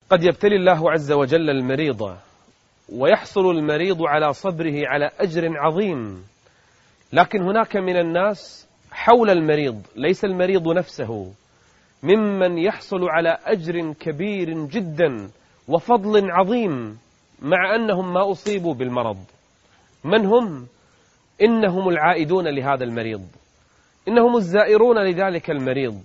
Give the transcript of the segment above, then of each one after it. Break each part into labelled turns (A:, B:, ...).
A: قد يبتلي الله عز وجل المريض ويحصل المريض على صبره على أجر عظيم، لكن هناك من الناس حول المريض ليس المريض نفسه ممن يحصل على أجر كبير جدا وفضل عظيم مع أنهم ما أصيبوا بالمرض. من هم؟ إنهم العائدون لهذا المريض، إنهم الزائرون لذلك المريض،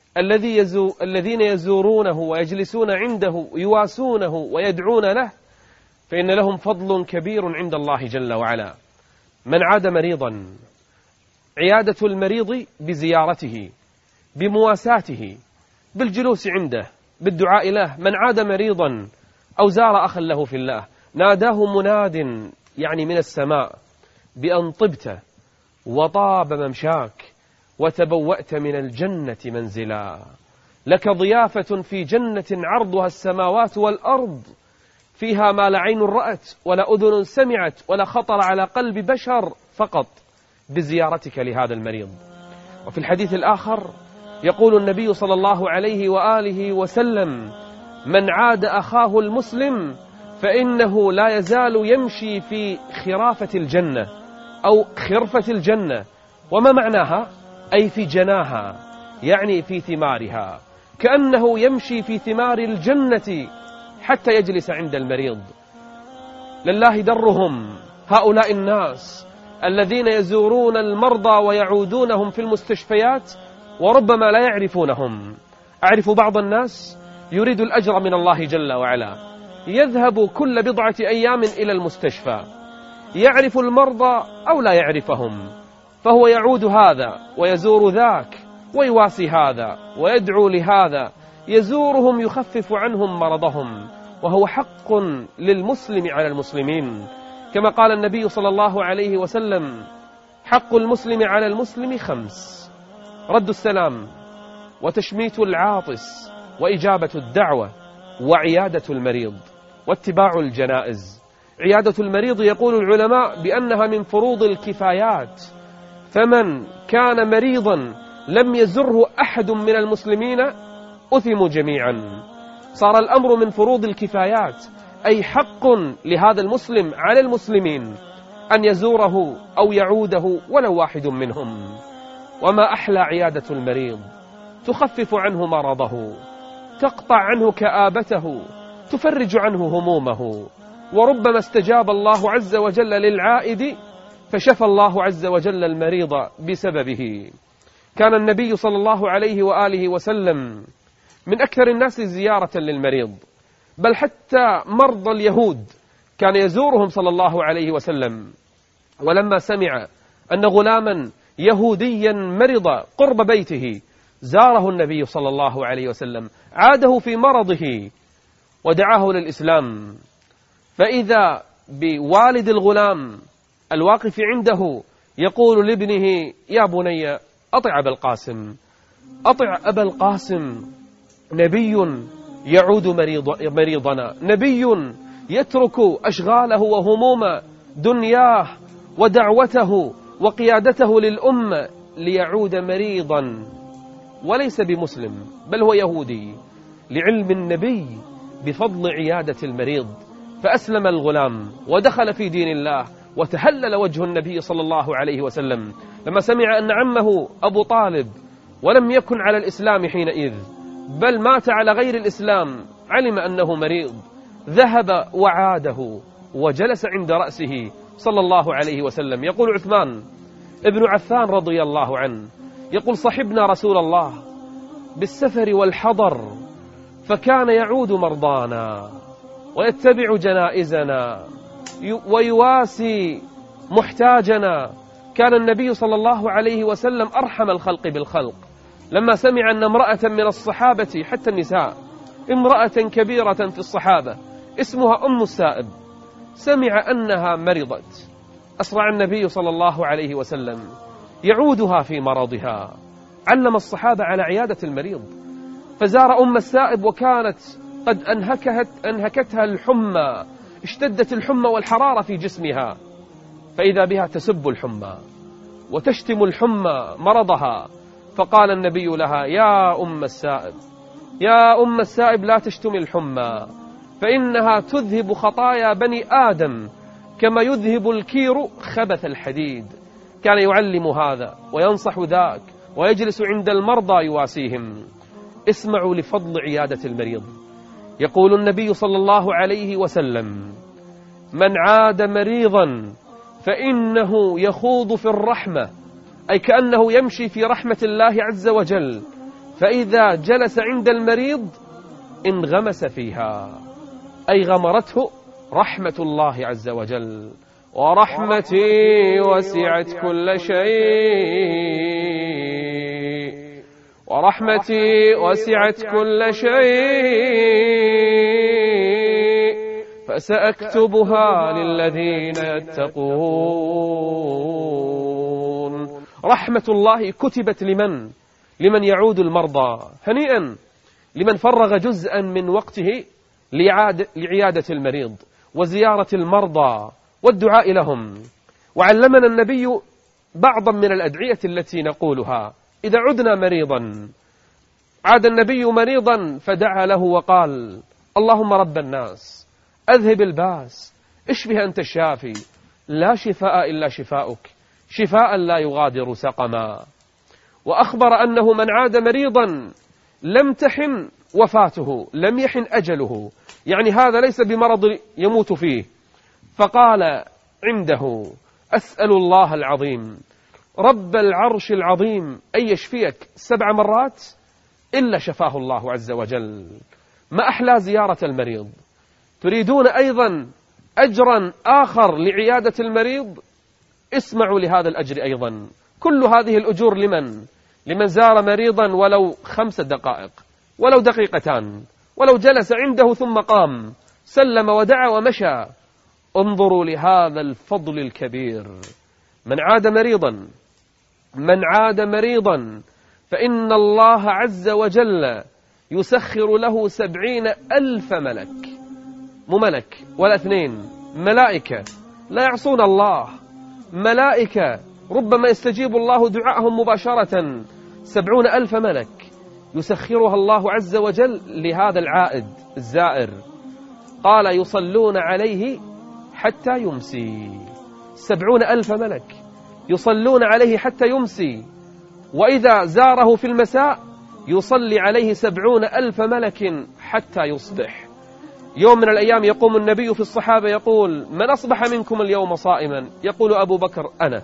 A: الذين يزورونه ويجلسون عنده يواسونه ويدعون له، فإن لهم فضل كبير عند الله جل وعلا. من عاد مريضا، عيادة المريض بزيارته، بمواساته، بالجلوس عنده، بالدعاء له. من عاد مريضا أو زار أخا له في الله ناداه مناد يعني من السماء بأن طبت وطاب ممشاك وتبوأت من الجنة منزلا، لك ضيافة في جنة عرضها السماوات والأرض، فيها ما لا عين رأت ولا أذن سمعت ولا خطر على قلب بشر فقط بزيارتك لهذا المريض. وفي الحديث الآخر يقول النبي صلى الله عليه وآله وسلم: من عاد أخاه المسلم فإنه لا يزال يمشي في خرافة الجنة أو خرفة الجنة. وما معناها؟ أي في جناها، يعني في ثمارها، كأنه يمشي في ثمار الجنة حتى يجلس عند المريض. لله درهم هؤلاء الناس الذين يزورون المرضى ويعودونهم في المستشفيات وربما لا يعرفونهم. أعرف بعض الناس يريد الأجر من الله جل وعلا، يذهب كل بضعة أيام إلى المستشفى، يعرف المرضى أو لا يعرفهم، فهو يعود هذا ويزور ذاك ويواسي هذا ويدعو لهذا، يزورهم يخفف عنهم مرضهم، وهو حق للمسلم على المسلمين، كما قال النبي صلى الله عليه وسلم: حق المسلم على المسلم 5: رد السلام، وتشميت العاطس، وإجابة الدعوة، وعيادة المريض، واتباع الجنائز. عيادة المريض يقول العلماء بأنها من فروض الكفايات، فمن كان مريضا لم يزره أحد من المسلمين أثموا جميعا. صار الأمر من فروض الكفايات، أي حق لهذا المسلم على المسلمين أن يزوره أو يعوده ولو واحد منهم. وما أحلى عيادة المريض، تخفف عنه مرضه، تقطع عنه كآبته، تفرج عنه همومه. وربما استجاب الله عز وجل للعائد فشفى الله عز وجل المريض بسببه. كان النبي صلى الله عليه وآله وسلم من أكثر الناس زيارة للمريض، بل حتى مرضى اليهود كان يزورهم صلى الله عليه وسلم. ولما سمع أن غلاما يهوديا مرض قرب بيته زاره النبي صلى الله عليه وسلم، عاده في مرضه ودعاه للإسلام، فإذا بوالد الغلام الواقف عنده يقول لابنه: يا بني أطع أبا القاسم، أطع أبا القاسم، نبي يعود مريضنا، نبي يترك أشغاله وهموم دنياه ودعوته وقيادته للأمة ليعود مريضا، وليس بمسلم بل هو يهودي، لعلم النبي بفضل عيادة المريض. فأسلم الغلام ودخل في دين الله، وتهلل وجه النبي صلى الله عليه وسلم لما سمع أن عمه أبو طالب ولم يكن على الإسلام حينئذ، بل مات على غير الإسلام، علم أنه مريض، ذهب وعاده وجلس عند رأسه صلى الله عليه وسلم. يقول عثمان ابن عفان رضي الله عنه، يقول: صحبنا رسول الله بالسفر والحضر، فكان يعود مرضانا ويتبع جنائزنا ويواسي محتاجنا. كان النبي صلى الله عليه وسلم أرحم الخلق بالخلق. لما سمع أن امرأة من الصحابة، حتى النساء، امرأة كبيرة في الصحابة اسمها أم السائب، سمع أنها مرضت، أسرع النبي صلى الله عليه وسلم يعودها في مرضها. علم الصحابة على عيادة المريض، فزار أم السائب وكانت قد أنهكتها الحمى، اشتدت الحمى والحرارة في جسمها، فإذا بها تسب الحمى وتشتم الحمى مرضها، فقال النبي لها: يا أم السائب، يا أم السائب لا تشتمي الحمى فإنها تذهب خطايا بني آدم كما يذهب الكير خبث الحديد. كان يعلم هذا وينصح ذاك ويجلس عند المرضى يواسيهم. اسمعوا لفضل عيادة المريض. يقول النبي صلى الله عليه وسلم: من عاد مريضا فإنه يخوض في الرحمة، أي كأنه يمشي في رحمة الله عز وجل، فإذا جلس عند المريض انغمس فيها، أي غمرته رحمة الله عز وجل. ورحمتي وسعت كل شيء، ورحمتي وسعت كل شيء فسأكتبها للذين يتقون. رحمة الله كتبت لمن يعود المرضى. هنيئا لمن فرغ جزءا من وقته لعيادة المريض وزيارة المرضى والدعاء لهم. وعلمنا النبي بعضا من الأدعية التي نقولها إذا عدنا مريضا. عاد النبي مريضا فدعا له وقال: اللهم رب الناس أذهب الباس اشفه أنت الشافي لا شفاء إلا شفاؤك شفاء لا يغادر سقما. وأخبر أنه من عاد مريضا لم تحن وفاته، لم يحن أجله، يعني هذا ليس بمرض يموت فيه. فقال عنده: أسأل الله العظيم رب العرش العظيم أن يشفيك 7 مرات إلا شفاه الله عز وجل. ما أحلى زيارة المريض. تريدون أيضا أجرا آخر لعيادة المريض؟ اسمعوا لهذا الأجر أيضا. كل هذه الأجور لمن زار مريضا ولو 5 دقائق، ولو دقيقتان، ولو جلس عنده ثم قام سلم ودعا ومشى. انظروا لهذا الفضل الكبير. من عاد مريضا فإن الله عز وجل يسخر له 70,000 ملك، مو ملك ولا 2، ملائكة لا يعصون الله، ملائكة ربما يستجيب الله دعاءهم مباشرة. 70,000 ملك يسخرها الله عز وجل لهذا العائد الزائر. قال: يصلون عليه حتى يمسي. 70,000 ملك يصلون عليه حتى يمسي، وإذا زاره في المساء يصلي عليه 70,000 ملك حتى يصبح. يوم من الأيام يقوم النبي في الصحابة يقول: من أصبح منكم اليوم صائما؟ يقول أبو بكر: أنا.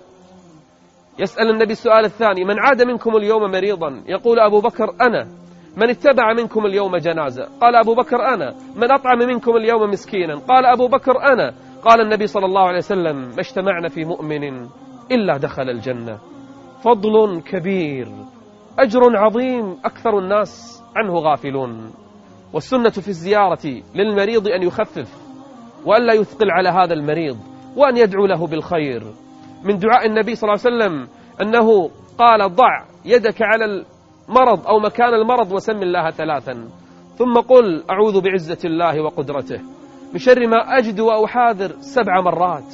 A: يسأل النبي السؤال الثاني: من عاد منكم اليوم مريضا؟ يقول أبو بكر: أنا. من اتبع منكم اليوم جنازة؟ قال أبو بكر: أنا. من أطعم منكم اليوم مسكينا؟ قال أبو بكر: أنا. قال النبي صلى الله عليه وسلم: ما اجتمعنا في مؤمن إلا دخل الجنة. فضل كبير، أجر عظيم أكثر الناس عنه غافلون. والسنة في الزيارة للمريض أن يخفف وأن لا يثقل على هذا المريض، وأن يدعو له بالخير. من دعاء النبي صلى الله عليه وسلم أنه قال: ضع يدك على المرض أو مكان المرض وسم الله 3، ثم قل: أعوذ بعزة الله وقدرته من شر ما أجد وأحاذر 7 مرات.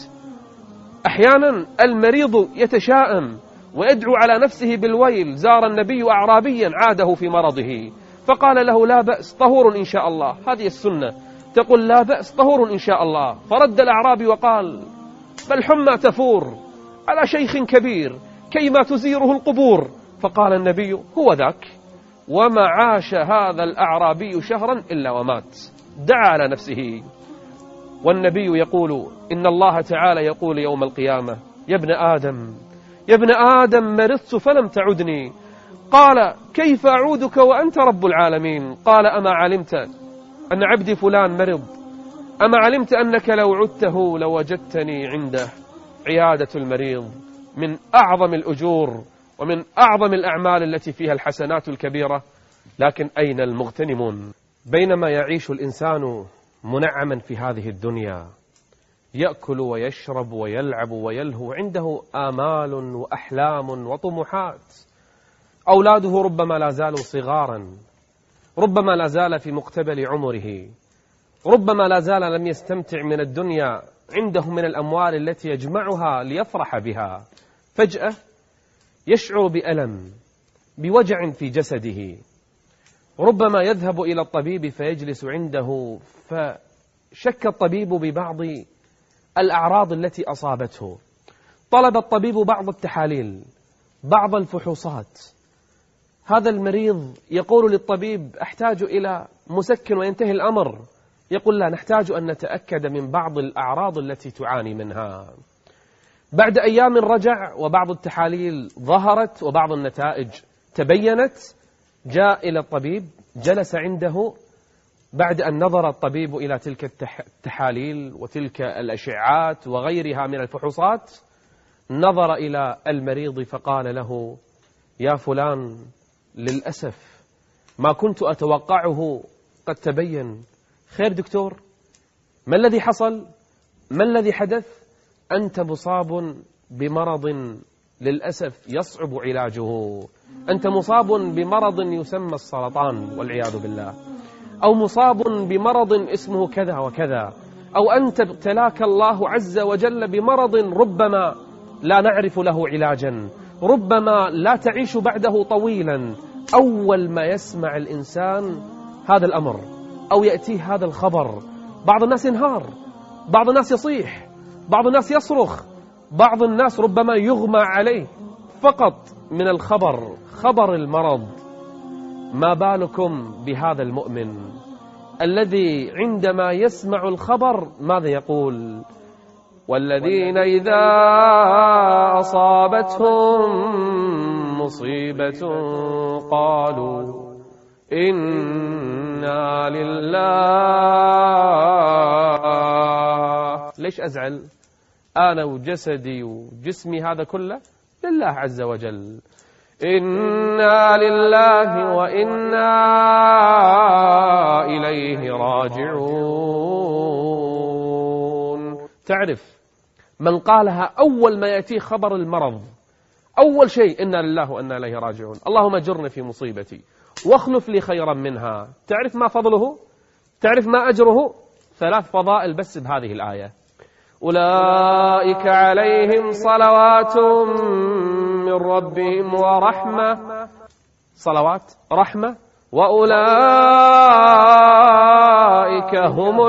A: أحيانا المريض يتشائم ويدعو على نفسه بالويل. زار النبي أعرابيا عاده في مرضه فقال له: لا بأس طهور إن شاء الله. هذه السنة، تقول: لا بأس طهور إن شاء الله. فرد الأعرابي وقال: بل حمى تفور على شيخ كبير كيما تزيره القبور. فقال النبي: هو ذاك. وما عاش هذا الأعرابي شهرا إلا ومات. دعا على نفسه. والنبي يقول: إن الله تعالى يقول يوم القيامة: يا ابن آدم مرضت فلم تعدني. قال: كيف أعودك وأنت رب العالمين؟ قال: أما علمت أن عبدي فلان مرض؟ أما علمت أنك لو عدته لوجدتني عنده؟ عيادة المريض من أعظم الأجور ومن أعظم الأعمال التي فيها الحسنات الكبيرة. لكن أين المغتنمون؟ بينما يعيش الإنسان منعما في هذه الدنيا، يأكل ويشرب ويلعب ويلهو، عنده آمال وأحلام وطموحات. أولاده ربما لا زالوا صغارا، ربما لا زال في مقتبل عمره، ربما لا زال لم يستمتع من الدنيا، عنده من الأموال التي يجمعها ليفرح بها. فجأة يشعر بألم، بوجع في جسده، ربما يذهب إلى الطبيب فيجلس عنده، فشك الطبيب ببعض الأعراض التي أصابته، طلب الطبيب بعض التحاليل، بعض الفحوصات. هذا المريض يقول للطبيب أحتاج إلى مسكن وينتهي الأمر، يقول لا، نحتاج أن نتأكد من بعض الأعراض التي تعاني منها. بعد أيام رجع وبعض التحاليل ظهرت وبعض النتائج تبينت، جاء إلى الطبيب، جلس عنده. بعد أن نظر الطبيب إلى تلك التحاليل وتلك الأشعات وغيرها من الفحوصات، نظر إلى المريض فقال له: يا فلان، للأسف ما كنت أتوقعه قد تبين. خير دكتور، ما الذي حصل؟ ما الذي حدث؟ أنت مصاب بمرض للأسف يصعب علاجه، أنت مصاب بمرض يسمى السرطان والعياذ بالله، أو مصاب بمرض اسمه كذا وكذا، أو أنت ابتلاك الله عز وجل بمرض ربما لا نعرف له علاجا، ربما لا تعيش بعده طويلا. أول ما يسمع الإنسان هذا الأمر أو يأتيه هذا الخبر، بعض الناس ينهار، بعض الناس يصيح، بعض الناس يصرخ، بعض الناس ربما يغمى عليه فقط من الخبر، خبر المرض. ما بالكم بهذا المؤمن الذي عندما يسمع الخبر ماذا يقول؟ والذين إذا أصابتهم مصيبة قالوا إنا لله. ليش أزعل؟ أنا وجسدي وجسمي هذا كله لله عز وجل، إنا لله وإنا إليه راجعون. تعرف من قالها أول ما يأتيه خبر المرض، أول شيء إنا لله وإنا إليه راجعون، اللهم اجرني في مصيبتي واخلف لي خيرا منها. تعرف ما فضله؟ تعرف ما أجره؟ 3 فضائل بس بهذه الآية: أولئك عليهم صلوات من ربهم ورحمة، صلوات رحمة، وأولئك هم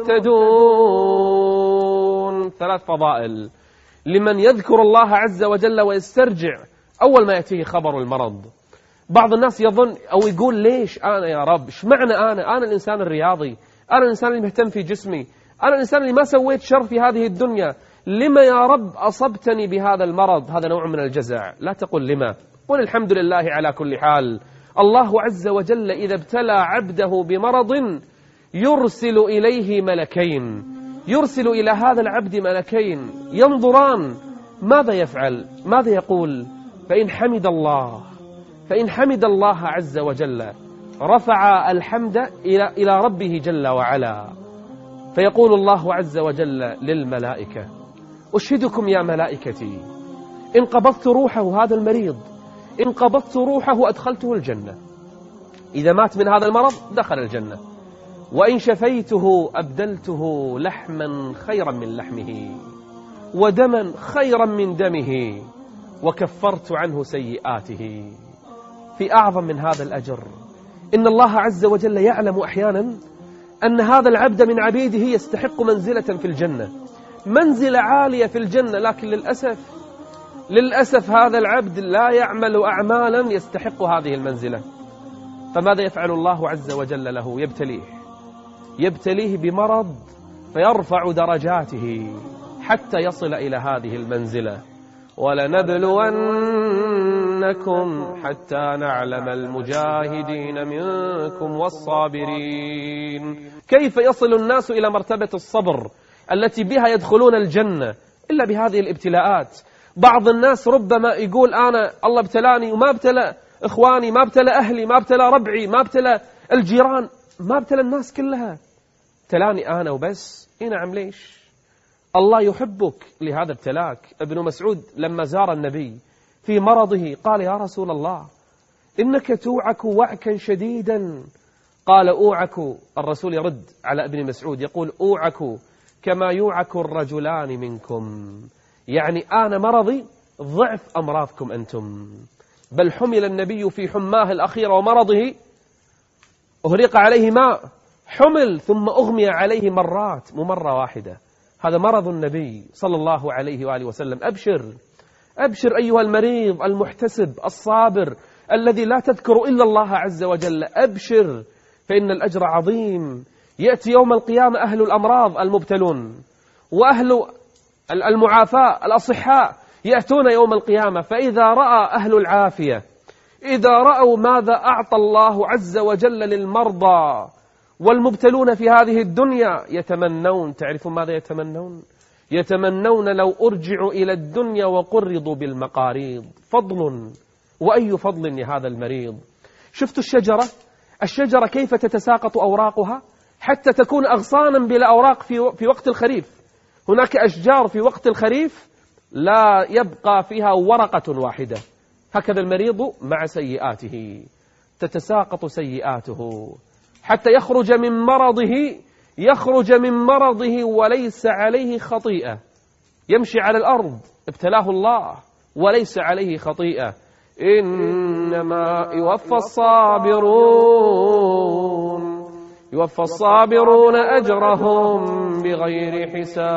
A: المهتدون. 3 فضائل لمن يذكر الله عز وجل ويسترجع أول ما يأتيه خبر المرض. بعض الناس يظن أو يقول: ليش أنا يا رب؟ إيش معنى أنا الإنسان الرياضي، أنا الإنسان اللي مهتم في جسمي، أنا الإنسان اللي ما سويت شر في هذه الدنيا، لما يا رب أصبتني بهذا المرض؟ هذا نوع من الجزع. لا تقل لما، قل الحمد لله على كل حال. الله عز وجل إذا ابتلى عبده بمرض يرسل إليه ملكين، يرسل إلى هذا العبد ملكين ينظران ماذا يفعل، ماذا يقول. فإن حمد الله عز وجل رفع الحمد إلى ربه جل وعلا، فيقول الله عز وجل للملائكة: أشهدكم يا ملائكتي إن قبضت روحه، هذا المريض إن قبضت روحه أدخلته الجنة، إذا مات من هذا المرض دخل الجنة، وإن شفيته أبدلته لحما خيرا من لحمه ودما خيرا من دمه وكفرت عنه سيئاته. في أعظم من هذا الأجر إن الله عز وجل يعلم أحيانا أن هذا العبد من عبيده يستحق منزلة في الجنة، منزلة عالية في الجنة، لكن للأسف هذا العبد لا يعمل أعمالا يستحق هذه المنزلة. فماذا يفعل الله عز وجل له؟ يبتليه بمرض فيرفع درجاته حتى يصل إلى هذه المنزلة. ولنبلونكم حتى نعلم المجاهدين منكم والصابرين. كيف يصل الناس إلى مرتبة الصبر التي بها يدخلون الجنة إلا بهذه الابتلاءات؟ بعض الناس ربما يقول: أنا الله ابتلاني وما ابتلى إخواني، ما ابتلى أهلي، ما ابتلى ربعي، ما ابتلى الجيران، ما ابتلى الناس كلها، ابتلاني أنا وبس. نعم، ليش؟ الله يحبك لهذا ابتلاك. ابن مسعود لما زار النبي في مرضه قال: يا رسول الله إنك توعك وعكا شديدا. قال: أوعك. الرسول يرد على ابن مسعود يقول: أوعك كما يوعك الرجلان منكم، يعني أنا مرضي ضعف أمراضكم أنتم. بل حمل النبي في حماه الأخيرة ومرضه أهريق عليه ماء، حمل ثم أغمي عليه مرات، مو مرة واحدة. هذا مرض النبي صلى الله عليه وآله وسلم. أبشر أبشر أيها المريض المحتسب الصابر الذي لا تذكر إلا الله عز وجل، أبشر فإن الأجر عظيم. يأتي يوم القيامة أهل الأمراض المبتلون وأهل المعافاة الأصحاء يأتون يوم القيامة، فإذا رأى أهل العافية، إذا رأوا ماذا أعطى الله عز وجل للمرضى والمبتلون في هذه الدنيا يتمنون، تعرفون ماذا يتمنون؟ يتمنون لو أرجعوا إلى الدنيا وقرضوا بالمقاريض. فضل، وأي فضل لهذا المريض. شفتوا الشجرة كيف تتساقط أوراقها حتى تكون أغصانا بلا أوراق في وقت الخريف. هناك أشجار في وقت الخريف لا يبقى فيها ورقة واحدة. هكذا المريض مع سيئاته تتساقط سيئاته حتى يخرج من مرضه وليس عليه خطيئة. يمشي على الأرض ابتلاه الله وليس عليه خطيئة. إنما يوفى الصابرون أجرهم بغير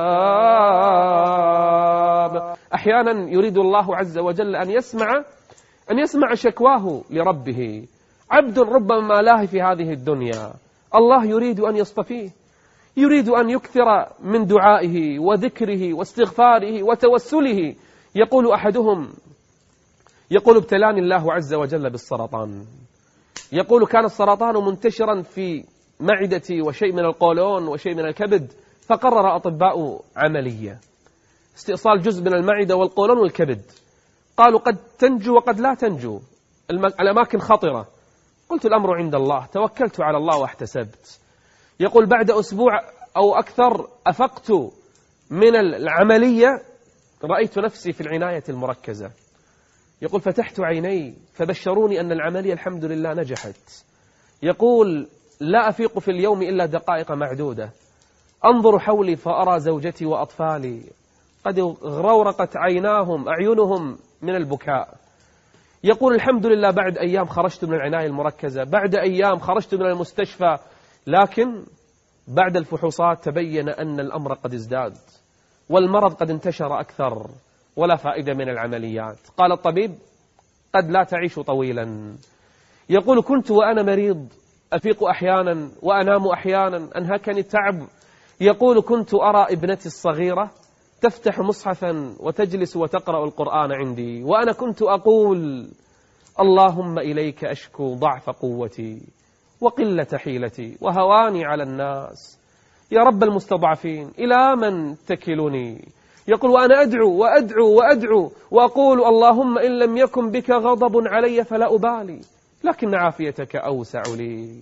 A: حساب. أحيانا يريد الله عز وجل أن يسمع شكواه لربه. عبد ربما لاهي في هذه الدنيا، الله يريد أن يصطفيه، يريد أن يكثر من دعائه وذكره واستغفاره وتوسله. يقول أحدهم، يقول ابتلاني الله عز وجل بالسرطان. يقول كان السرطان منتشرا في معدتي وشيء من القولون وشيء من الكبد، فقرر أطباء عملية استئصال جزء من المعدة والقولون والكبد. قالوا قد تنجو وقد لا تنجو، الأماكن خطرة. قلت الأمر عند الله، توكلت على الله واحتسبت. يقول بعد أسبوع أو أكثر أفقت من العملية، رأيت نفسي في العناية المركزة. يقول فتحت عيني فبشروني أن العملية الحمد لله نجحت. يقول لا أفيق في اليوم إلا دقائق معدودة، أنظر حولي فأرى زوجتي وأطفالي قد غرورقت أعينهم من البكاء. يقول الحمد لله بعد أيام خرجت من العناية المركزة، بعد أيام خرجت من المستشفى، لكن بعد الفحوصات تبين أن الأمر قد ازداد والمرض قد انتشر أكثر ولا فائدة من العمليات. قال الطبيب قد لا تعيش طويلا. يقول كنت وأنا مريض أفيق أحيانا وأنام أحيانا، أنهكني التعب. يقول كنت أرى ابنتي الصغيرة تفتح مصحفا وتجلس وتقرأ القرآن عندي، وأنا كنت أقول اللهم إليك أشكو ضعف قوتي وقلة حيلتي وهواني على الناس، يا رب المستضعفين إلى من تكلني. يقول وأنا أدعو وأدعو وأدعو وأقول اللهم إن لم يكن بك غضب علي فلا أبالي، لكن عافيتك أوسع لي.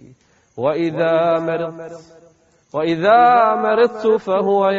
A: وإذا مرضت فهو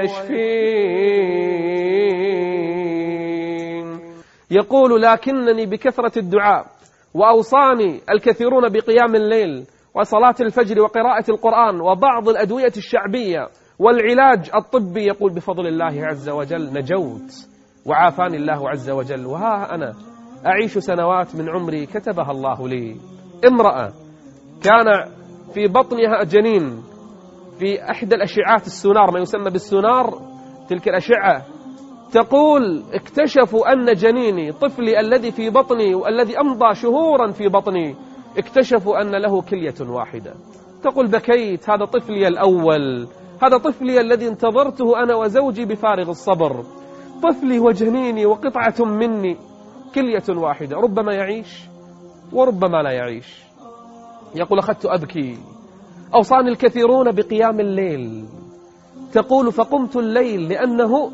A: يشفين. يقول لكنني بكثرة الدعاء وأوصاني الكثيرون بقيام الليل وصلاة الفجر وقراءة القرآن وبعض الأدوية الشعبية والعلاج الطبي. يقول بفضل الله عز وجل نجوت وعافاني الله عز وجل، وها أنا أعيش سنوات من عمري كتبها الله لي. امرأة كان في بطنها جنين في أحد الأشعات السونار، ما يسمى بالسونار، تلك الأشعة، تقول اكتشفوا أن جنيني طفلي الذي في بطني والذي أمضى شهورا في بطني اكتشفوا أن له كلية واحدة. تقول بكيت، هذا طفلي الأول، هذا طفلي الذي انتظرته أنا وزوجي بفارغ الصبر، طفلي وجنيني وقطعة مني، كلية واحدة، ربما يعيش وربما لا يعيش. يقول أخذت أبكي، أوصاني الكثيرون بقيام الليل. تقول فقمت الليل لأنه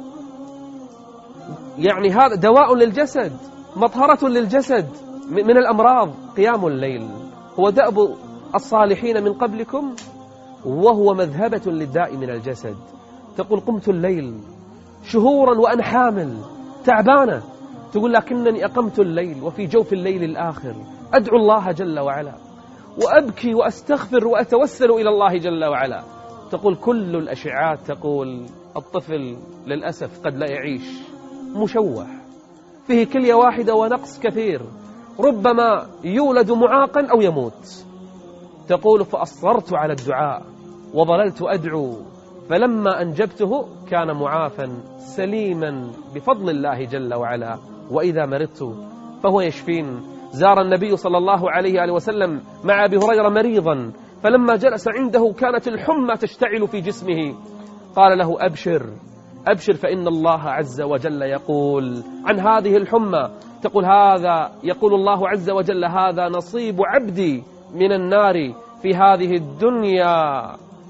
A: يعني هذا دواء للجسد، مطهرة للجسد من الأمراض. قيام الليل هو دأب الصالحين من قبلكم وهو مذهبة للداء من الجسد. تقول قمت الليل شهورا وأنا حامل تعبانة، تقول لكنني أقمت الليل وفي جوف الليل الآخر أدعو الله جل وعلا وأبكي وأستغفر وأتوسل إلى الله جل وعلا. تقول كل الأشعات تقول الطفل للأسف قد لا يعيش، مشوه، فيه كلية واحدة ونقص كثير، ربما يولد معاقا أو يموت. تقول فأصررت على الدعاء وظللت أدعو، فلما أنجبته كان معافا سليما بفضل الله جل وعلا، وإذا مرضت فهو يشفين. زار النبي صلى الله عليه وسلم مع أبي هريرة مريضا، فلما جلس عنده كانت الحمى تشتعل في جسمه، قال له أبشر أبشر فإن الله عز وجل يقول عن هذه الحمى، يقول الله عز وجل هذا نصيب عبدي من النار في هذه الدنيا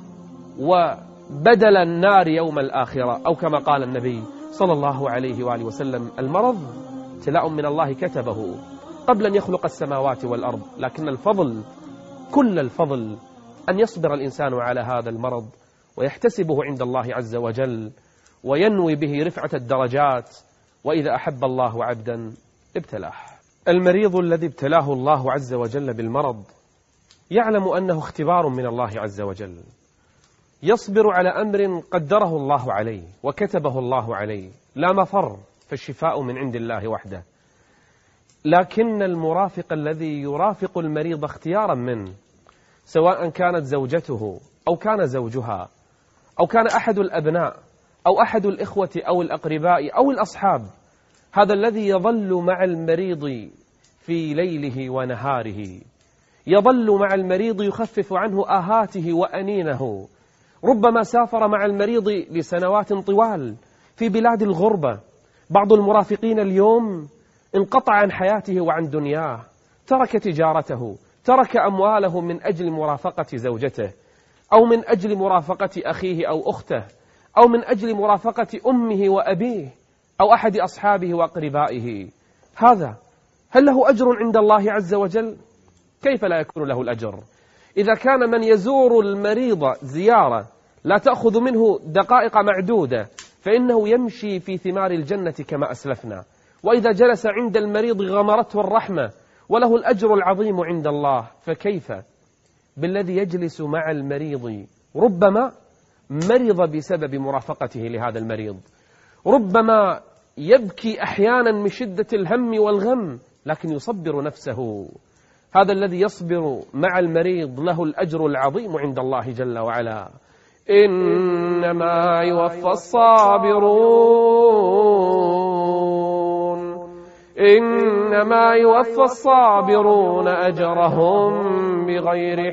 A: وبدل النار يوم الآخرة، أو كما قال النبي صلى الله عليه وآله وسلم المرض ابتلاء من الله كتبه قبل أن يخلق السماوات والأرض، لكن الفضل كل الفضل أن يصبر الإنسان على هذا المرض ويحتسبه عند الله عز وجل وينوي به رفعة الدرجات، وإذا أحب الله عبدا ابتلاه. المريض الذي ابتلاه الله عز وجل بالمرض يعلم أنه اختبار من الله عز وجل، يصبر على أمر قدره الله عليه وكتبه الله عليه، لا مفر، فالشفاء من عند الله وحده. لكن المرافق الذي يرافق المريض اختيارا منه، سواء كانت زوجته أو كان زوجها أو كان أحد الأبناء أو أحد الإخوة أو الأقرباء أو الأصحاب، هذا الذي يظل مع المريض في ليله ونهاره، يظل مع المريض يخفف عنه آهاته وأنينه، ربما سافر مع المريض لسنوات طوال في بلاد الغربة. بعض المرافقين اليوم انقطع عن حياته وعن دنياه، ترك تجارته، ترك أمواله من أجل مرافقة زوجته، أو من أجل مرافقة أخيه أو أخته، أو من أجل مرافقة أمه وأبيه أو أحد أصحابه وأقربائه. هذا هل له أجر عند الله عز وجل؟ كيف لا يكون له الأجر؟ إذا كان من يزور المريض زيارة لا تأخذ منه دقائق معدودة فإنه يمشي في ثمار الجنة كما أسلفنا، وإذا جلس عند المريض غمرته الرحمة وله الأجر العظيم عند الله، فكيف بالذي يجلس مع المريض ربما مرض بسبب مرافقته لهذا المريض، ربما يبكي أحيانا من شدة الهم والغم لكن يصبر نفسه. هذا الذي يصبر مع المريض له الأجر العظيم عند الله جل وعلا. إنما يوفى الصابرون أجرهم بغير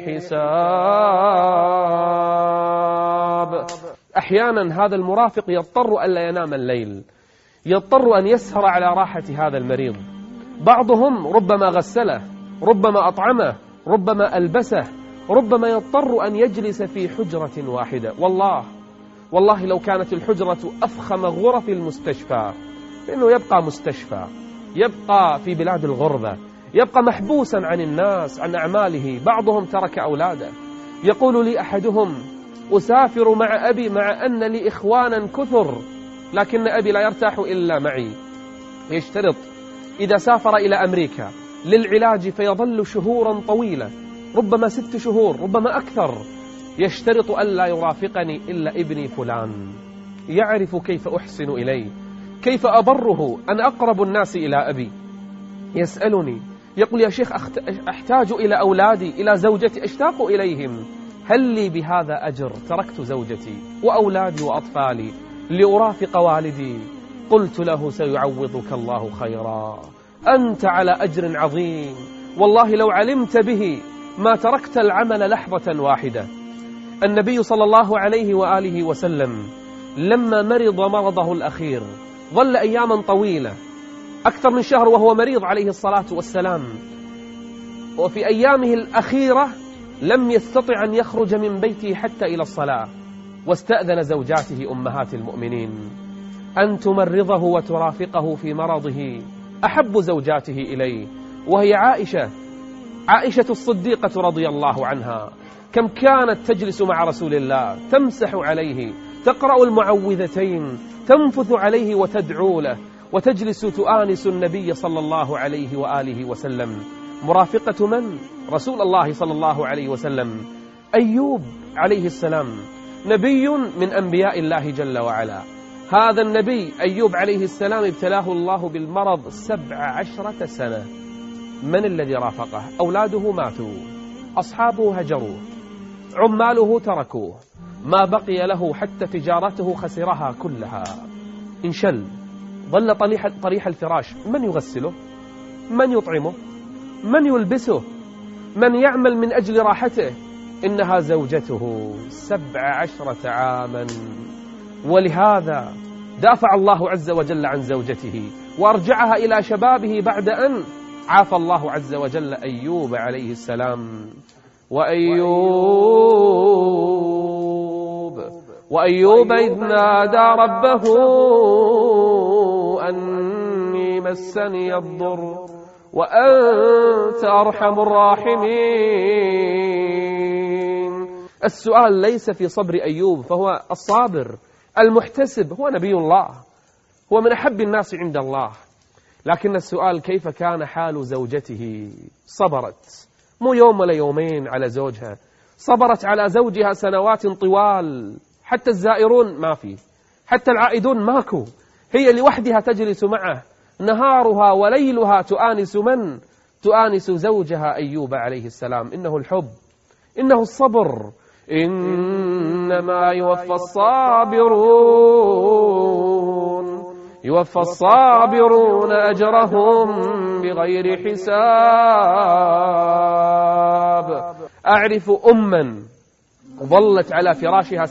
A: حساب. أحيانا هذا المرافق يضطر ألا ينام الليل، يضطر أن يسهر على راحة هذا المريض. بعضهم ربما غسله، ربما أطعمه، ربما ألبسه، ربما يضطر أن يجلس في حجرة واحدة. والله لو كانت الحجرة أفخم غرف المستشفى فإنه يبقى مستشفى، يبقى في بلاد الغربة، يبقى محبوسا عن الناس عن أعماله. بعضهم ترك أولاده، يقول لي أحدهم أسافر مع أبي مع أن لي إخوانا كثر لكن أبي لا يرتاح إلا معي. يشترط إذا سافر إلى أمريكا للعلاج فيظل شهورا طويلة، ربما 6 شهور ربما أكثر، يشترط ألا يرافقني إلا ابني فلان، يعرف كيف أحسن إليه، كيف أبره، أنا أقرب الناس إلى أبي. يسألني يقول يا شيخ أحتاج إلى أولادي، إلى زوجتي، أشتاق إليهم، هل لي بهذا أجر؟ تركت زوجتي وأولادي وأطفالي لأرافق والدي. قلت له سيعوضك الله خيرا، أنت على أجر عظيم، والله لو علمت به ما تركت العمل لحظة واحدة. النبي صلى الله عليه وآله وسلم لما مرض مرضه الأخير ظل أياما طويلة أكثر من شهر وهو مريض عليه الصلاة والسلام، وفي أيامه الأخيرة لم يستطع أن يخرج من بيته حتى إلى الصلاة، واستأذن زوجاته أمهات المؤمنين أن تمرضه وترافقه في مرضه، أحب زوجاته إليه وهي عائشة الصديقة رضي الله عنها. كم كانت تجلس مع رسول الله تمسح عليه، تقرأ المعوذتين، تنفث عليه وتدعو له، وتجلس تؤانس النبي صلى الله عليه وآله وسلم. مرافقة من؟ رسول الله صلى الله عليه وسلم. أيوب عليه السلام نبي من أنبياء الله جل وعلا. هذا النبي أيوب عليه السلام ابتلاه الله بالمرض 17 سنة. من الذي رافقه؟ أولاده ماتوا، أصحابه هجروه، عماله تركوه، ما بقي له حتى تجارته خسرها كلها، انشل، ظل طريح الفراش. من يغسله؟ من يطعمه؟ من يلبسه؟ من يعمل من أجل راحته؟ إنها زوجته 17 عاما. ولهذا دافع الله عز وجل عن زوجته وارجعها إلى شبابه بعد أن عافى الله عز وجل أيوب عليه السلام. وأيوب إذ نادى ربه أني مسني الضر وأنت أرحم الراحمين. السؤال ليس في صبر أيوب، فهو الصابر المحتسب، هو نبي الله، هو من أحب الناس عند الله، لكن السؤال كيف كان حال زوجته؟ صبرت، مو يوم ولا يومين على زوجها، صبرت على زوجها سنوات طوال، حتى الزائرون ما في، حتى العائدون ماكو، هي لوحدها تجلس معه نهارها وليلها تؤانس من؟ تؤانس زوجها أيوب عليه السلام. إنه الحب، إنه الصبر. إنما يوفى الصابرون أجرهم بغير حساب. أعرف أما ظلت على فراشها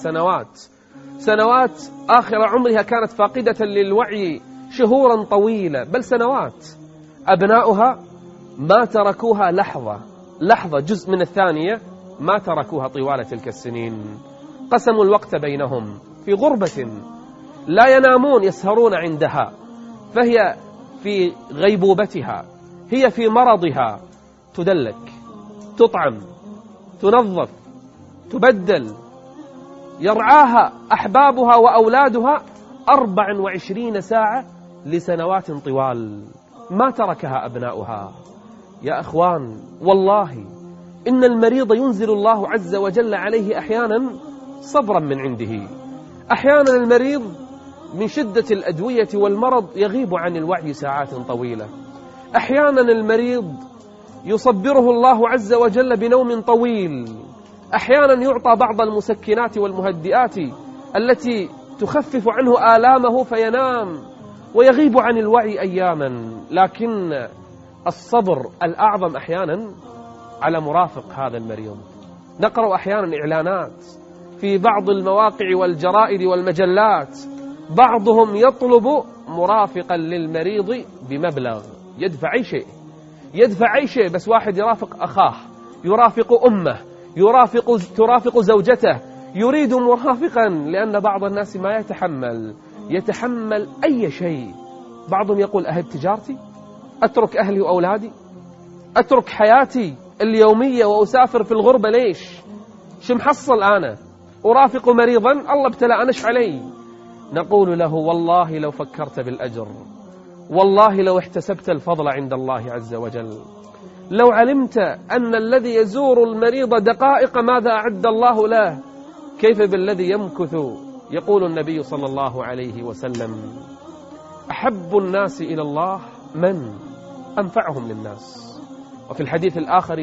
A: سنوات آخر عمرها كانت فاقدة للوعي شهورا طويلة بل سنوات، أبناؤها ما تركوها لحظة جزء من الثانية، ما تركوها طوال تلك السنين، قسموا الوقت بينهم في غربة، لا ينامون، يسهرون عندها، فهي في غيبوبتها، هي في مرضها، تدلك، تطعم، تنظف، تبدل، يرعاها أحبابها وأولادها 24 ساعة لسنوات طوال، ما تركها أبناؤها. يا أخوان، والله إن المريض ينزل الله عز وجل عليه أحيانا صبرا من عنده. أحيانا المريض من شدة الأدوية والمرض يغيب عن الوعي ساعات طويلة. أحيانا المريض يصبره الله عز وجل بنوم طويل. أحيانا يعطى بعض المسكنات والمهدئات التي تخفف عنه آلامه فينام ويغيب عن الوعي أياما. لكن الصبر الأعظم أحيانا على مرافق هذا المريض. نقرأ أحيانا إعلانات في بعض المواقع والجرائد والمجلات، بعضهم يطلب مرافقا للمريض بمبلغ، يدفع أي شيء بس واحد يرافق أخاه، يرافق أمه، ترافق زوجته، يريد مرافقا، لأن بعض الناس ما يتحمل أي شيء. بعضهم يقول أهب تجارتي، أترك أهلي وأولادي، أترك حياتي اليومية وأسافر في الغربة، ليش؟ شو محصل أنا؟ أرافق مريضا الله ابتلأنش علي. نقول له والله لو فكرت بالأجر، والله لو احتسبت الفضل عند الله عز وجل، لو علمت أن الذي يزور المريض دقائق ماذا أعد الله له، كيف بالذي يمكث؟ يقول النبي صلى الله عليه وسلم: أحب الناس إلى الله من أنفعهم للناس. وفي الحديث الآخر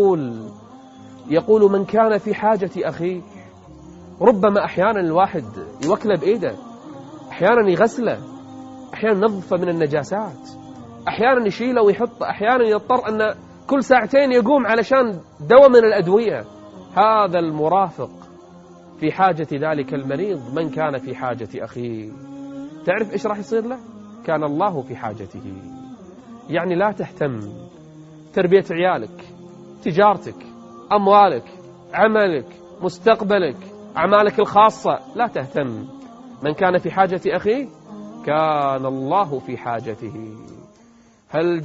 A: يقول من كان في حاجة أخيه. ربما أحيانا الواحد يوكله بإيده، أحيانا يغسله، أحيانا ينظفه من النجاسات، أحيانا يشيله ويحط، أحيانا يضطر أن كل ساعتين يقوم علشان دواء من الأدوية. هذا المرافق في حاجة ذلك المريض من كان في حاجة أخيه. تعرف إيش راح يصير له؟ كان الله في حاجته. يعني لا تهتم تربية عيالك، تجارتك، أموالك، عملك، مستقبلك، أعمالك الخاصة، لا تهتم. من كان في حاجة أخيه كان الله في حاجته. هل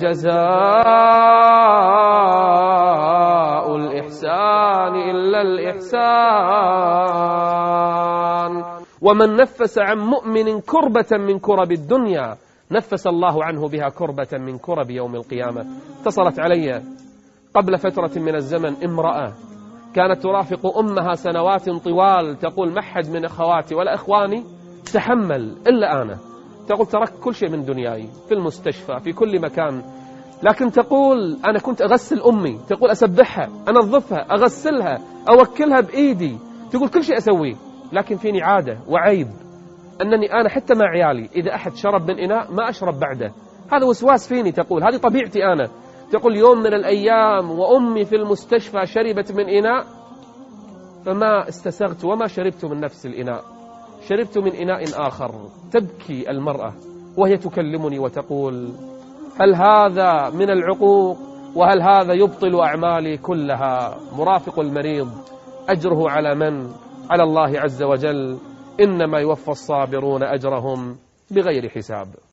A: جزاء الإحسان إلا الإحسان؟ ومن نفس عن مؤمن كربة من كرب الدنيا نفس الله عنه بها كربة من كرب يوم القيامة. اتصلت علي قبل فترة من الزمن امرأة كانت ترافق أمها سنوات طوال، تقول ما حد من أخواتي ولا إخواني تحمل إلا أنا. تقول تركت كل شيء من دنياي، في المستشفى، في كل مكان، لكن تقول أنا كنت أغسل أمي، تقول أسبحها، أنظفها، أغسلها، أوكلها بإيدي، تقول كل شيء أسويه، لكن فيني عادة وعيب أنني أنا حتى مع عيالي إذا أحد شرب من إناء ما أشرب بعده. هذا وسواس فيني، تقول هذه طبيعتي أنا. تقول يوم من الأيام وأمي في المستشفى شربت من إناء فما استسغت وما شربت من نفس الإناء، شربت من إناء آخر. تبكي المرأة وهي تكلمني وتقول هل هذا من العقوق؟ وهل هذا يبطل أعمالي كلها؟ مرافق المريض أجره على من؟ على الله عز وجل. إنما يوفى الصابرون أجرهم بغير حساب.